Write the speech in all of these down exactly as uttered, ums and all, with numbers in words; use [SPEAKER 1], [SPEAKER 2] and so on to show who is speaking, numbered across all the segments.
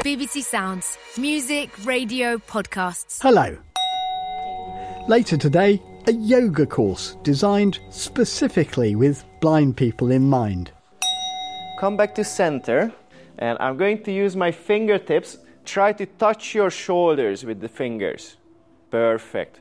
[SPEAKER 1] B B C Sounds. Music, radio, podcasts.
[SPEAKER 2] Hello. Later today, a yoga course designed specifically with blind people in mind.
[SPEAKER 3] Come back to center, and I'm going to use my fingertips. Try to touch your shoulders with the fingers. Perfect.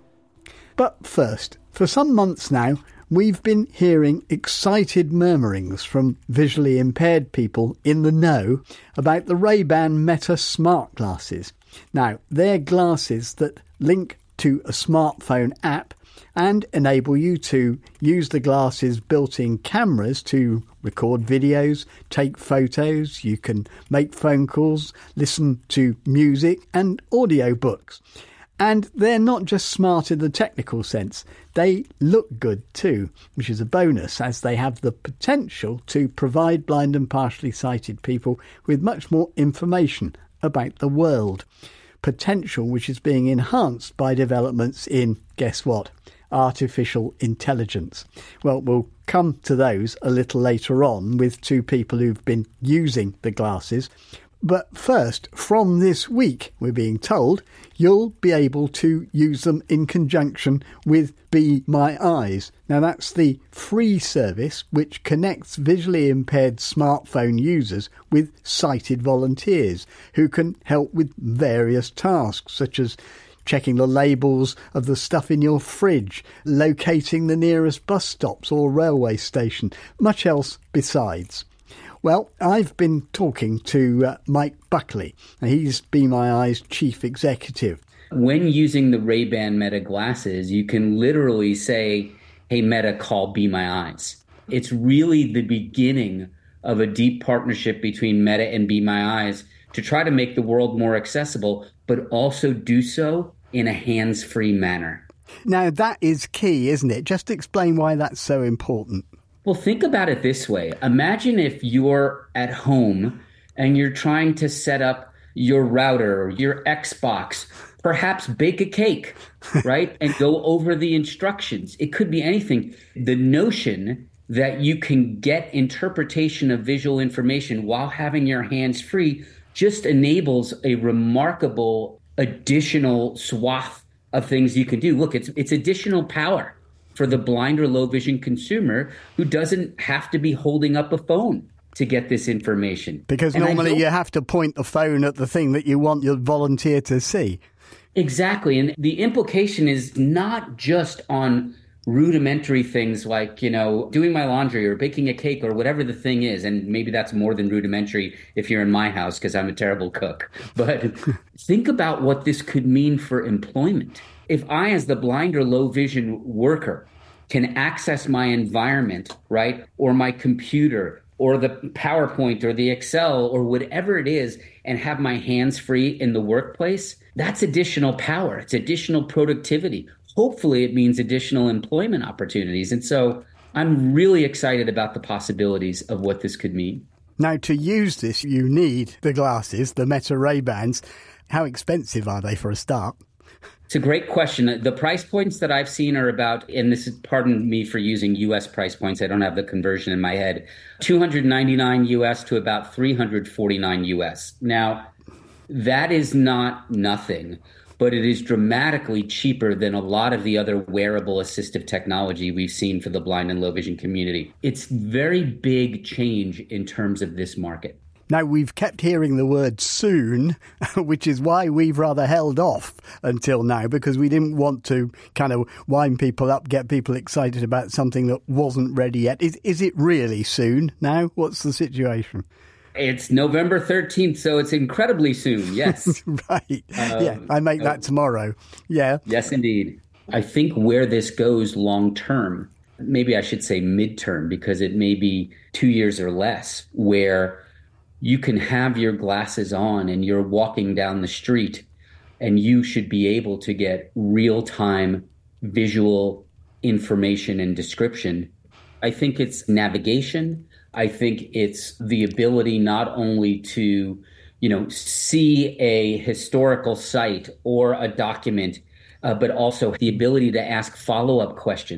[SPEAKER 2] But first, for some months now, we've been hearing excited murmurings from visually impaired people in the know about the Ray-Ban Meta smart glasses. Now, they're glasses that link to a smartphone app and enable you to use the glasses' built-in cameras to record videos, take photos, you can make phone calls, listen to music and audiobooks. And they're not just smart in the technical sense, they look good too, which is a bonus as they have the potential to provide blind and partially sighted people with much more information about the world. Potential which is being enhanced by developments in, guess what, artificial intelligence. Well, we'll come to those a little later on with two people who've been using the glasses. But first, from this week, we're being told, you'll be able to use them in conjunction with Be My Eyes. Now, that's the free service which connects visually impaired smartphone users with sighted volunteers who can help with various tasks, such as checking the labels of the stuff in your fridge, locating the nearest bus stops or railway station, much else besides. Well, I've been talking to uh, Mike Buckley, and he's Be My Eyes chief executive.
[SPEAKER 4] When using the Ray-Ban Meta glasses, you can literally say, hey, Meta, call Be My Eyes. It's really the beginning of a deep partnership between Meta and Be My Eyes to try to make the world more accessible, but also do so in a hands-free manner.
[SPEAKER 2] Now, that is key, isn't it? Just explain why that's so important.
[SPEAKER 4] Well, think about it this way. Imagine if you're at home and you're trying to set up your router or your Xbox, perhaps bake a cake, right? And go over the instructions. It could be anything. The notion that you can get interpretation of visual information while having your hands free just enables a remarkable additional swath of things you can do. Look, it's it's additional power for the blind or low vision consumer who doesn't have to be holding up a phone to get this information.
[SPEAKER 2] Because
[SPEAKER 4] and
[SPEAKER 2] normally
[SPEAKER 4] hope-
[SPEAKER 2] you have to point the phone at the thing that you want your volunteer to see.
[SPEAKER 4] Exactly. And the implication is not just on rudimentary things like, you know, doing my laundry or baking a cake or whatever the thing is. And maybe that's more than rudimentary if you're in my house because I'm a terrible cook. But think about what this could mean for employment. If I, as the blind or low vision worker, can access my environment, right, or my computer or the PowerPoint or the Excel or whatever it is and have my hands free in the workplace, that's additional power. It's additional productivity. Hopefully it means additional employment opportunities. And so I'm really excited about the possibilities of what this could mean.
[SPEAKER 2] Now, to use this, you need the glasses, the Meta Ray-Bans. How expensive are they for a start?
[SPEAKER 4] It's a great question. The price points that I've seen are about, and this is, pardon me for using U S price points, I don't have the conversion in my head, two hundred ninety-nine U S to about three hundred forty-nine U S. Now, that is not nothing, but it is dramatically cheaper than a lot of the other wearable assistive technology we've seen for the blind and low vision community. It's very big change in terms of this market.
[SPEAKER 2] Now, we've kept hearing the word soon, which is why we've rather held off until now, because we didn't want to kind of wind people up, get people excited about something that wasn't ready yet. Is, is it really soon now? What's the situation?
[SPEAKER 4] It's November thirteenth, so it's incredibly soon, yes.
[SPEAKER 2] Right.
[SPEAKER 4] Um,
[SPEAKER 2] yeah, I make that tomorrow. Yeah.
[SPEAKER 4] Yes, indeed. I think where this goes long term, maybe I should say midterm, because it may be two years or less, where you can have your glasses on and you're walking down the street and you should be able to get real-time visual information and description. I think it's navigation. I think it's the ability not only to, you know, see a historical site or a document, uh, but also the ability to ask follow-up questions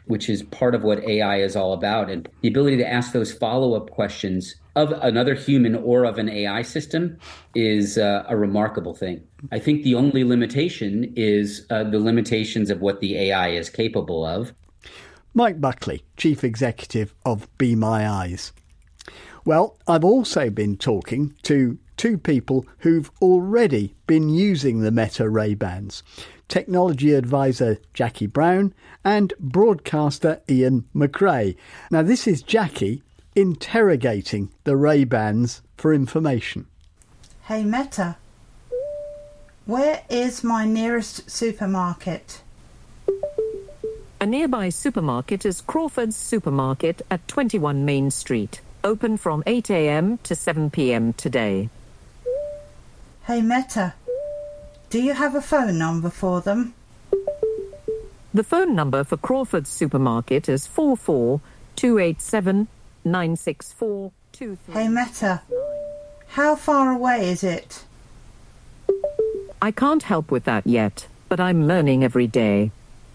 [SPEAKER 4] which is part of what A I is all about. And the ability to ask those follow-up questions of another human or of an A I system is uh, a remarkable thing. I think the only limitation is uh, the limitations of what the A I is capable of.
[SPEAKER 2] Mike Buckley, Chief Executive of Be My Eyes. Well, I've also been talking to two people who've already been using the Meta Ray-Bans. Technology advisor Jackie Brown and broadcaster Ian McRae. Now, this is Jackie interrogating the Ray-Bans for information.
[SPEAKER 5] Hey Meta, where is my nearest supermarket?
[SPEAKER 6] A nearby supermarket is Crawford's Supermarket at twenty-one Main Street, open from eight a.m. to seven p.m. today.
[SPEAKER 5] Hey Meta, do you have a phone number for them?
[SPEAKER 6] The phone number for Crawford's Supermarket is four four two eight seven nine six four two three.
[SPEAKER 5] Hey Meta, how far away is it?
[SPEAKER 6] I can't help with that yet, but I'm learning every day.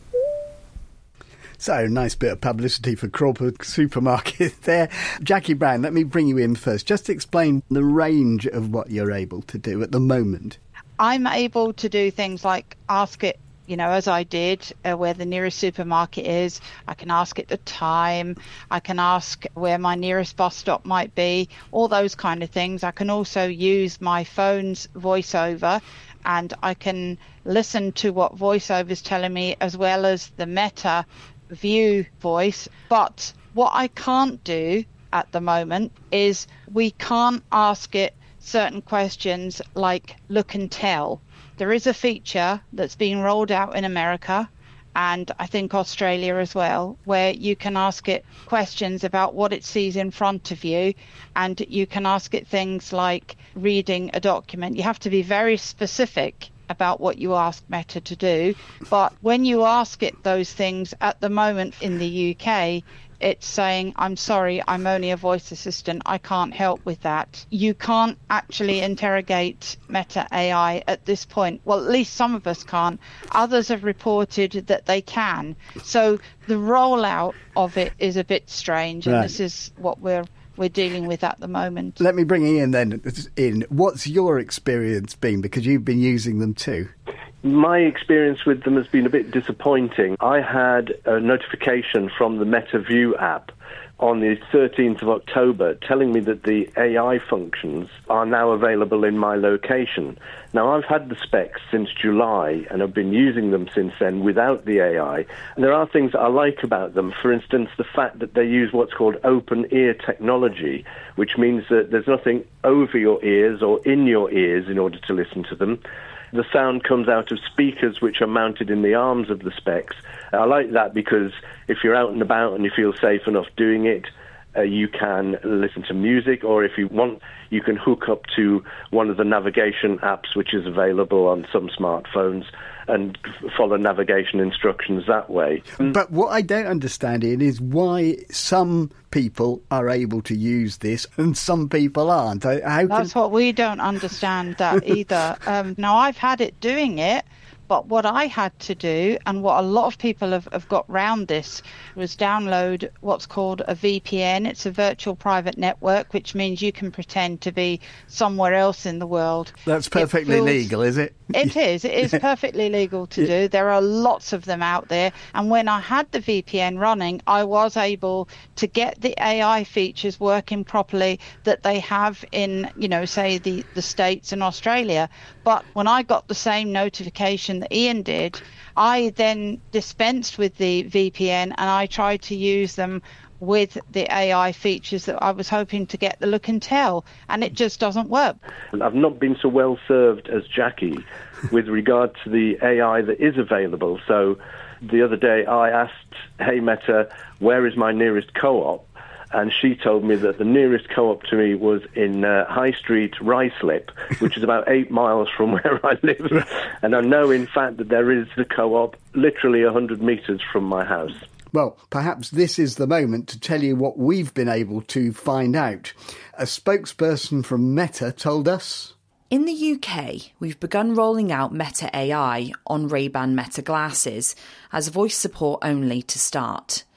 [SPEAKER 2] So, nice bit of publicity for Crawford Supermarket there. Jackie Brown, let me bring you in first. Just explain the range of what you're able to do at the moment.
[SPEAKER 7] I'm able to do things like ask it, you know, as I did, uh, where the nearest supermarket is. I can ask it the time. I can ask where my nearest bus stop might be, all those kind of things. I can also use my phone's voiceover, and I can listen to what VoiceOver is telling me as well as the Meta View voice. But what I can't do at the moment is we can't ask it certain questions like look and tell. There is a feature that's being rolled out in America and I think Australia as well, where you can ask it questions about what it sees in front of you, and you can ask it things like reading a document. You have to be very specific about what you ask Meta to do, but when you ask it those things at the moment in the U K, it's saying, I'm sorry, I'm only a voice assistant, I can't help with that. You can't actually interrogate Meta A I at this point. Well, at least some of us can't. Others have reported that they can. So the rollout of it is a bit strange, and right. This is what we're we're dealing with at the moment.
[SPEAKER 2] Let me bring Ian then in. What's your experience been? Because you've been using them too.
[SPEAKER 8] My experience with them has been a bit disappointing. I had a notification from the Meta View app on the thirteenth of October telling me that the A I functions are now available in my location. Now, I've had the specs since July and have been using them since then without the A I. And there are things that I like about them. For instance, the fact that they use what's called open ear technology, which means that there's nothing over your ears or in your ears in order to listen to them. The sound comes out of speakers which are mounted in the arms of the specs. I like that because if you're out and about and you feel safe enough doing it, uh, you can listen to music, or if you want, you can hook up to one of the navigation apps which is available on some smartphones and follow navigation instructions that way.
[SPEAKER 2] But what I don't understand, Ian, is why some people are able to use this and some people aren't. How can...
[SPEAKER 7] That's what we don't understand that either. Um, now, I've had it doing it, but what I had to do, and what a lot of people have, have got round this, was download what's called a V P N. It's a virtual private network, which means you can pretend to be somewhere else in the world.
[SPEAKER 2] That's perfectly feels... legal, is it?
[SPEAKER 7] It is. It is perfectly legal to do. There are lots of them out there. And when I had the V P N running, I was able to get the A I features working properly that they have in, you know, say the, the States and Australia. But when I got the same notification that Ian did, I then dispensed with the V P N and I tried to use them with the A I features that I was hoping to get the look and tell, and it just doesn't work.
[SPEAKER 8] I've not been so well served as Jackie with regard to the A I that is available. So the other day I asked, hey Meta, where is my nearest co-op? And she told me that the nearest co-op to me was in uh, High Street, Ruislip, which is about eight miles from where I live. And I know, in fact, that there is a co-op literally one hundred metres from my house.
[SPEAKER 2] Well, perhaps this is the moment to tell you what we've been able to find out. A spokesperson from Meta told us...
[SPEAKER 9] In the U K, we've begun rolling out Meta A I on Ray-Ban Meta glasses as voice support only to start.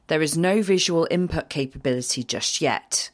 [SPEAKER 9] There is no visual input capability just yet.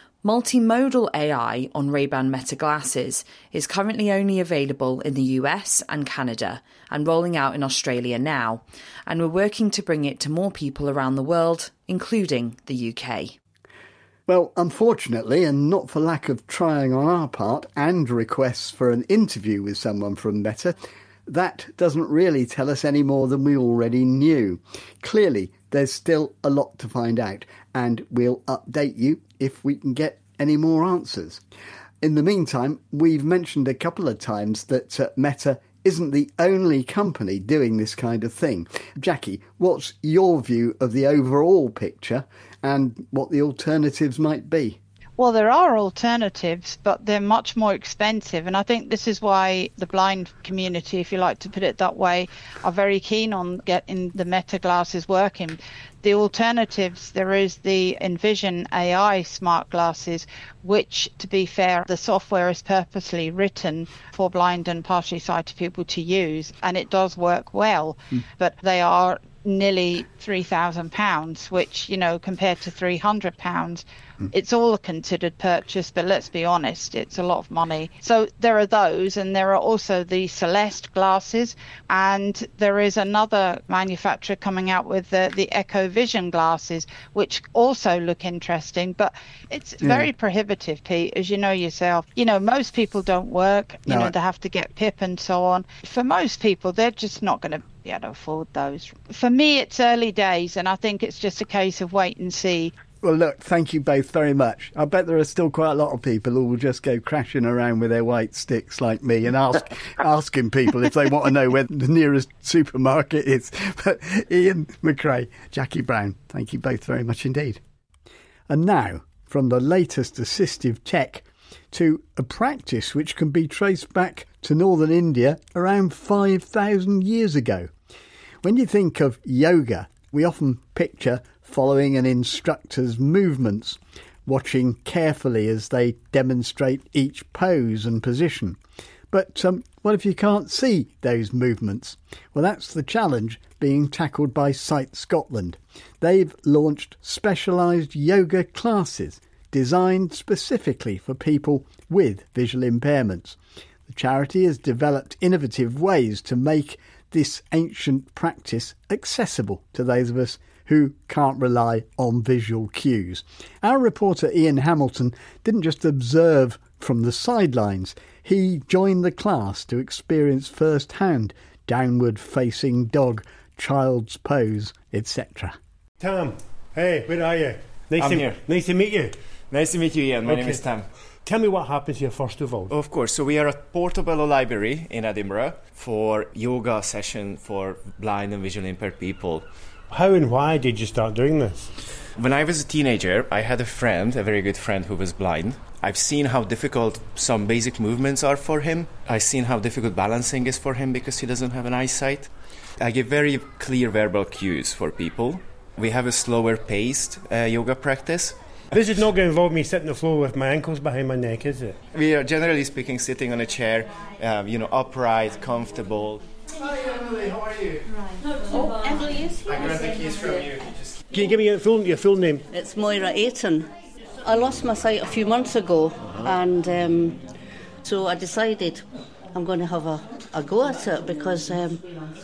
[SPEAKER 9] Multimodal A I on Ray-Ban Meta glasses is currently only available in the U S and Canada and rolling out in Australia now, and we're working to bring it to more people around the world, including the U K.
[SPEAKER 2] Well, unfortunately, and not for lack of trying on our part and requests for an interview with someone from Meta, that doesn't really tell us any more than we already knew. Clearly, there's still a lot to find out, and we'll update you if we can get any more answers. In the meantime, we've mentioned a couple of times that uh, Meta isn't the only company doing this kind of thing. Jackie, what's your view of the overall picture and what the alternatives might be?
[SPEAKER 7] Well, there are alternatives, but they're much more expensive. And I think this is why the blind community, if you like to put it that way, are very keen on getting the Meta glasses working. The alternatives, there is the Envision A I smart glasses, which, to be fair, the software is purposely written for blind and partially sighted people to use, and it does work well. Mm. But they are nearly three thousand pounds, which, you know, compared to three hundred pounds, mm. it's all a considered purchase, but let's be honest, it's a lot of money. So there are those, and there are also the Celeste glasses, and there is another manufacturer coming out with the, the Echo Vision glasses, which also look interesting, but it's yeah. very prohibitive, Pete, as you know yourself. You know, most people don't work, you no, know, I... they have to get P I P and so on. For most people, they're just not going to be able to afford those. For me, it's early days, and I think it's just a case of wait and see.
[SPEAKER 2] Well, look, thank you both very much. I bet there are still quite a lot of people who will just go crashing around with their white sticks like me and ask asking people if they want to know where the nearest supermarket is. But Ian McRae, Jackie Brown, thank you both very much indeed. And now, from the latest assistive tech to a practice which can be traced back to northern India around five thousand years ago. When you think of yoga, we often picture following an instructor's movements, watching carefully as they demonstrate each pose and position. But um, what if you can't see those movements? Well, that's the challenge being tackled by Sight Scotland. They've launched specialised yoga classes designed specifically for people with visual impairments. The charity has developed innovative ways to make this ancient practice accessible to those of us who can't rely on visual cues. Our reporter Ian Hamilton didn't just observe from the sidelines, he joined the class to experience firsthand downward-facing dog, child's pose, et cetera.
[SPEAKER 10] Tom, hey, where are you? Nice
[SPEAKER 3] I'm
[SPEAKER 10] to,
[SPEAKER 3] here.
[SPEAKER 10] Nice to meet you.
[SPEAKER 3] Nice to meet you, Ian. My
[SPEAKER 10] okay.
[SPEAKER 3] name is Tom.
[SPEAKER 10] Tell me what happens here first of all.
[SPEAKER 3] Of course. So we are at Portobello Library in Edinburgh for yoga session for blind and visually impaired people.
[SPEAKER 10] How and why did you start doing this?
[SPEAKER 3] When I was a teenager, I had a friend, a very good friend who was blind. I've seen how difficult some basic movements are for him. I've seen how difficult balancing is for him because he doesn't have an eyesight. I give very clear verbal cues for people. We have a slower paced uh, yoga practice.
[SPEAKER 10] This is not going to involve me sitting on the floor with my ankles behind my neck, is it?
[SPEAKER 3] We are generally speaking sitting on a chair, um, you know, upright, comfortable. Hi Emily, how are you?
[SPEAKER 11] Right. Oh, Emily is here.
[SPEAKER 3] I grabbed the keys from you. Just...
[SPEAKER 10] Can you give me your full, your full name?
[SPEAKER 11] It's Moira Ayton. I lost my sight a few months ago, uh-huh. and um, so I decided I'm going to have a, a go at it because um,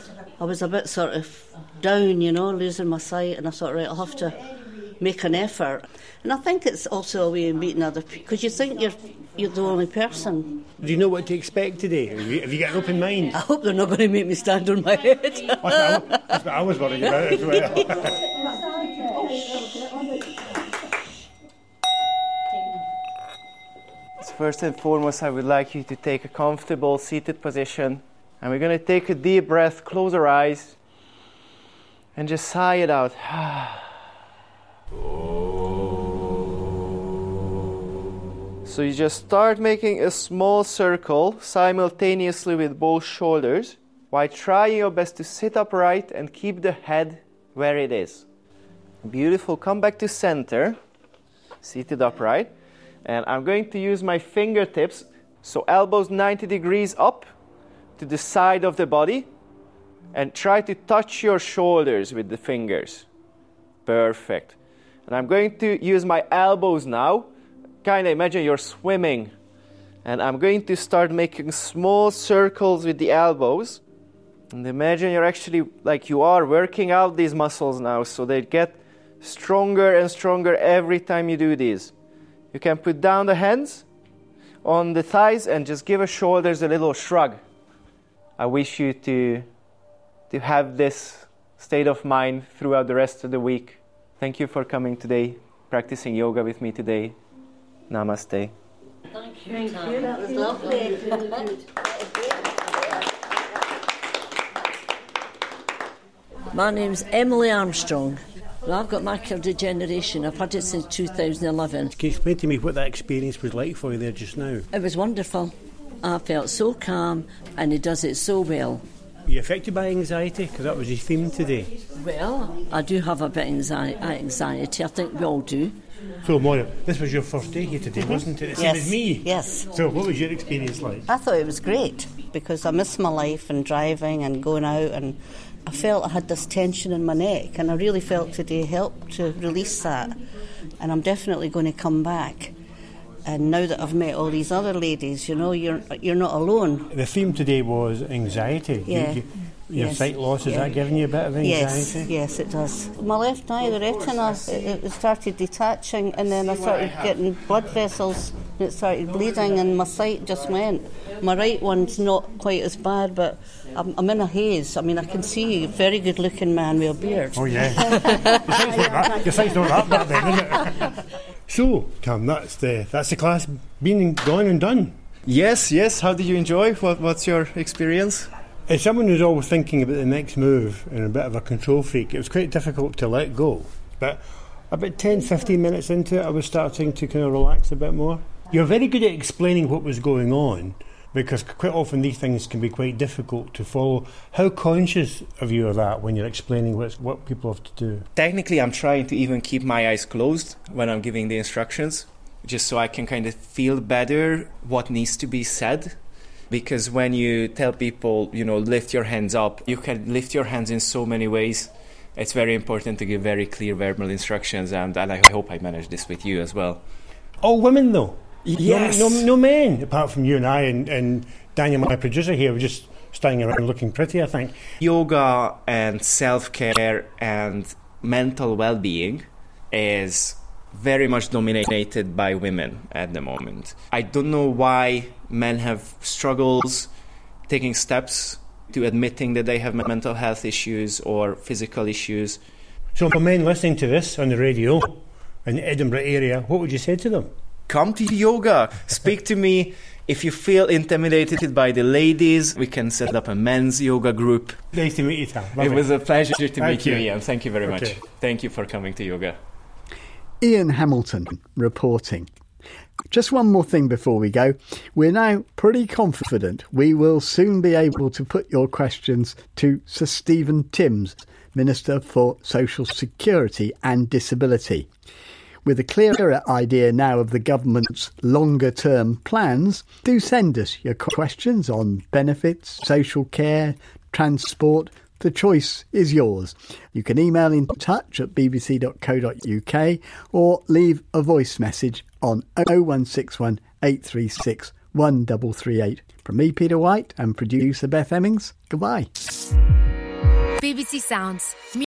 [SPEAKER 11] I was a bit sort of down, you know, losing my sight, and I thought, right, I'll have to make an effort. And I think it's also a way of meeting other people, because you think you're you're the only person.
[SPEAKER 10] Do you know what to expect today? Have you, have you got an open mind?
[SPEAKER 11] I hope they're not going to make me stand on my head.
[SPEAKER 10] That's, what I, that's what I was worried about as well.
[SPEAKER 3] First and foremost, I would like you to take a comfortable seated position, and we're going to take a deep breath, close our eyes, and just sigh it out. So you just start making a small circle simultaneously with both shoulders while trying your best to sit upright and keep the head where it is. Beautiful. Come back to center, seated upright. And I'm going to use my fingertips, so elbows ninety degrees up to the side of the body, and try to touch your shoulders with the fingers. Perfect. And I'm going to use my elbows now. Kind of imagine you're swimming. And I'm going to start making small circles with the elbows. And imagine you're actually, like you are, working out these muscles now, so they get stronger and stronger every time you do these. You can put down the hands on the thighs and just give the shoulders a little shrug. I wish you to, to have this state of mind throughout the rest of the week. Thank you for coming today, practicing yoga with me today. Namaste.
[SPEAKER 11] Thank you. Thank you. That was lovely.
[SPEAKER 12] My name's Emily Armstrong. Well, I've got macular degeneration. I've had it since two thousand eleven.
[SPEAKER 10] Can you explain to me what that experience was like for you there just now?
[SPEAKER 12] It was wonderful. I felt so calm, and he does it so well.
[SPEAKER 10] Are you affected by anxiety? Because that was his theme today.
[SPEAKER 12] Well, I do have a bit of anxi- anxiety. I think we all do.
[SPEAKER 10] So, Moira, this was your first day here today, wasn't it? The same
[SPEAKER 11] Yes.
[SPEAKER 10] as me.
[SPEAKER 11] Yes.
[SPEAKER 10] So, what was your experience like?
[SPEAKER 11] I thought it was great because I missed my life and driving and going out, and I felt I had this tension in my neck, and I really felt today helped to release that. And I'm definitely going to come back. And now that I've met all these other ladies, you know, you're you're not alone.
[SPEAKER 10] The theme today was anxiety.
[SPEAKER 11] Yeah.
[SPEAKER 10] You, you, your
[SPEAKER 11] Yes.
[SPEAKER 10] sight loss, is
[SPEAKER 11] Yeah.
[SPEAKER 10] that giving you a bit of anxiety?
[SPEAKER 11] Yes, yes, it does. My left eye, the retina, it, it started detaching, and then I started getting blood vessels, and it started bleeding, and my sight just went. My right one's not quite as bad, but I'm, I'm in a haze. I mean, I can see a very good-looking man with a beard.
[SPEAKER 10] Oh, yeah. Your sight's not that, your sight's not that bad then, is it? So, Cam, that's the, that's the class been gone and done.
[SPEAKER 3] Yes, yes. How did you enjoy? What, what's your experience?
[SPEAKER 10] As someone who's always thinking about the next move and a bit of a control freak, it was quite difficult to let go. But about ten, fifteen minutes into it, I was starting to kind of relax a bit more. You're very good at explaining what was going on, because quite often these things can be quite difficult to follow. How conscious of you of that when you're explaining what's, what people have to do?
[SPEAKER 3] Technically, I'm trying to even keep my eyes closed when I'm giving the instructions, just so I can kind of feel better what needs to be said. Because when you tell people, you know, lift your hands up, you can lift your hands in so many ways. It's very important to give very clear verbal instructions, and, and I hope I managed this with you as well.
[SPEAKER 10] All women, though?
[SPEAKER 3] Yes.
[SPEAKER 10] No, no, no men, apart from you and I, and, and Daniel, my producer here, were just standing around looking pretty, I think.
[SPEAKER 3] Yoga and self-care and mental well-being is very much dominated by women at the moment. I don't know why men have struggles taking steps to admitting that they have mental health issues or physical issues.
[SPEAKER 10] So for men listening to this on the radio in the Edinburgh area, what would you say to them?
[SPEAKER 3] Come to yoga. Speak to me. If you feel intimidated by the ladies, we can set up a men's yoga group.
[SPEAKER 10] Nice to meet you, Tom.
[SPEAKER 3] It was a pleasure to
[SPEAKER 10] Thank
[SPEAKER 3] meet you,
[SPEAKER 10] you.
[SPEAKER 3] Ian. Thank you very much.
[SPEAKER 10] Okay.
[SPEAKER 3] Thank you for coming to yoga.
[SPEAKER 2] Ian Hamilton reporting. Just one more thing before we go. We're now pretty confident we will soon be able to put your questions to Sir Stephen Timms, Minister for Social Security and Disability. With a clearer idea now of the government's longer term plans, do send us your questions on benefits, social care, transport. The choice is yours. You can email in touch at b b c dot co dot u k or leave a voice message on oh one six one, eight three six, one three three eight. From me, Peter White, and producer Beth Hemmings, goodbye.
[SPEAKER 1] B B C Sounds.